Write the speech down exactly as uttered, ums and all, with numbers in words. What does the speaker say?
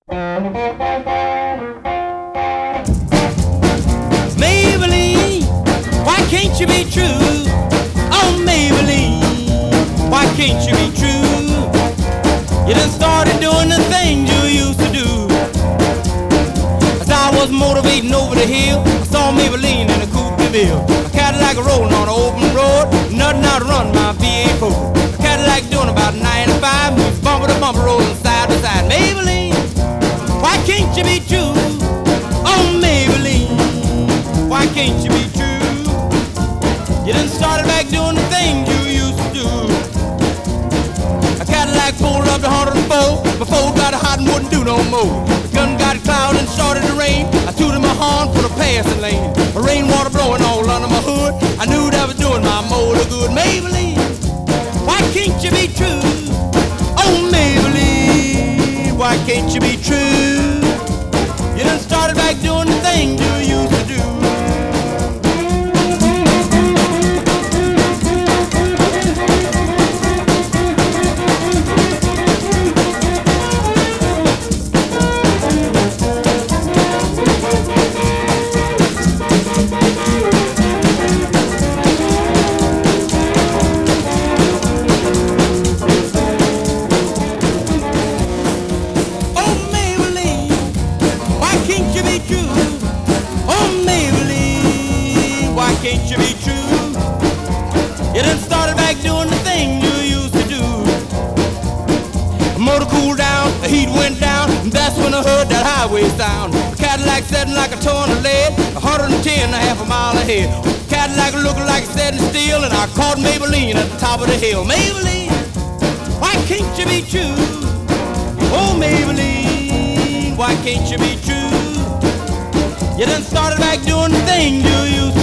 Maybelline, why can't you be true? Oh, Maybelline, why can't you be true? You done started doing the things you used to do. As I was motivating over the hill, I saw Maybelline in a coupe de ville. A Cadillac rolling on an open road, nothing out to run my V eight four. A Cadillac doing about ninety-five, moves bumper to bumper, rolling side to side. Maybelline, why can't you be true? Oh, Maybelline, why can't you be true? You done started back doing the things you used to do. A Cadillac pulled up to one hundred four, before it got hot and wouldn't do no more. The gun got cloud and started to rain. I tooted my horn for the passing lane. The rainwater blowing all under my hood. I knew that was doing my motor good. Maybelline, why can't you be true? Oh, Maybelline, why can't you be true? You done started back doing the things you used to do. Can't you be true? You done started back doing the thing you used to do. The motor cooled down, the heat went down, and that's when I heard that highway sound. The Cadillac setting like a ton of lead, one hundred ten and a half a mile ahead. The Cadillac looking like it's setting steel, and I caught Maybelline at the top of the hill. Maybelline, why can't you be true? Oh, Maybelline, why can't you be true? You done started back doing the thing you used to do.